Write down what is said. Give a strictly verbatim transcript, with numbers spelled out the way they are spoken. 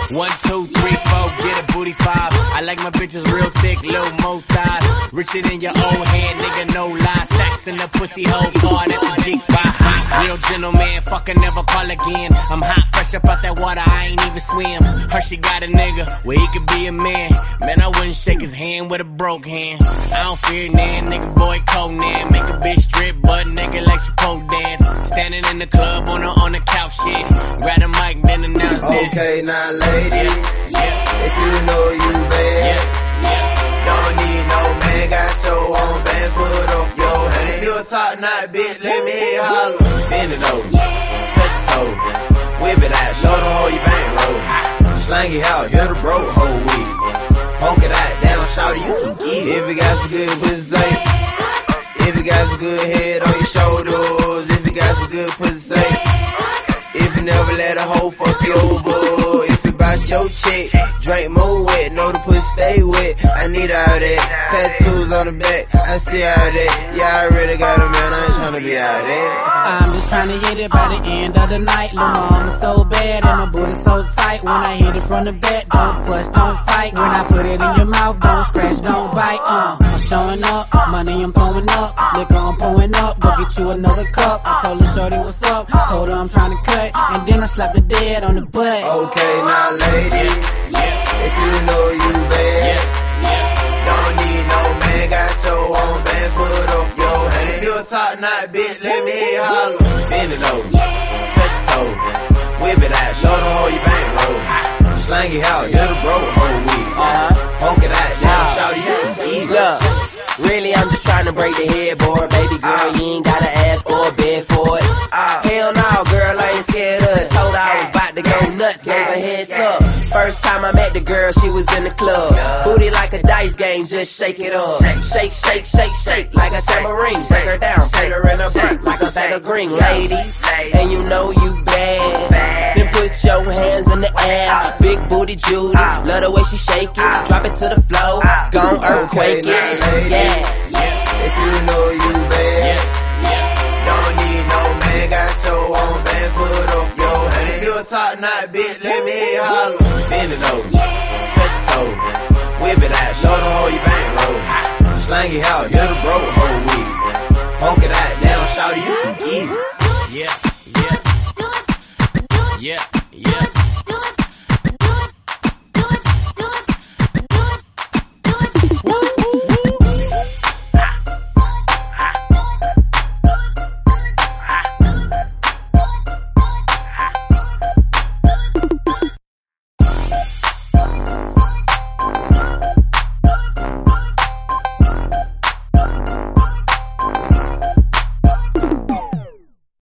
One, two, three, four, get a booty five. I like my bitches real thick, little mo thighs. Richer than your old head, nigga, no lie. Stacks in the pussy hole, card at the G-spot. Real gentleman, fucker, never call again. I'm hot, fresh up out that water, I ain't even swim. Her, she got a nigga, where he could be a man. Man, I wouldn't shake his hand with a broke hand. I don't fear nan, nigga, boy, Conan. Make a bitch strip, butt nigga like she pole dance. Standing in the club on the, on the couch, shit. Grab the mic, then announce this. Okay, now ladies, yeah, yeah. If you know you bad, yeah, yeah. Don't need no man, got your own bands, put up your hand. If you a top knot, bitch, let me hear you holler. Bend it over, touch your toe, whip it out, show them how you bang roll. Slang it out, hit the bro whole week. Poke it out, down, shout you can get it. If you got some good pussy, say. If you got some good head on your shoulders, if you got some good pussy, say. If you never let a hoe fuck you over, if you bout your chick, drink more wet, know the pussy stay wet. I need all that, tattoos on the back, I see all that. Yeah, I really got a man, I ain't tryna be out there. I'm just tryna hit it by the end of the night. Lil' mama so bad and my booty so tight. When I hit it from the back, don't fuss, don't fight. When I put it in your mouth, don't scratch, don't bite. Uh, I'm showing up, money I'm throwing up, liquor I'm pouring up. Go get you another cup. I told her shorty what's up, told her I'm tryna cut, and then I slapped the dead on the butt. Okay, now ladies, if you know you bad, don't need no man, got your own bands, put up your hand. If you a top knot, bitch, let me hear you holler. Bend it over, touch your toe, whip it out, show them how you bang roll. Slang it out, hit the bro whole week. Poke it out, down, shout you can eat. Look, really I'm just trying to break the headboard. Baby girl, you ain't gotta ask or beg for it. Hell no, girl, I ain't scared of it. Told her I was about to go nuts, gave her heads up. First time I met the girl, she was in the club. Booty like a dice game, just shake it up. Shake, shake, shake, shake, like a tambourine. Break her down, put her in her butt like a bag of green. Ladies, and you know you bad, then put your hands in the air. Big booty Judy, love the way she shake it. Drop it to the floor, gon' earthquake Okay, it. now ladies, if you know you bad, don't need no man, got your own bands, put up your hand. If you a top knot, bitch, let me hear you holler. Bend it over, touch your toe, whip it out, show them how you bang roll. Slang it out, hit the bro whole week. Poke it out, down, shout you can get it.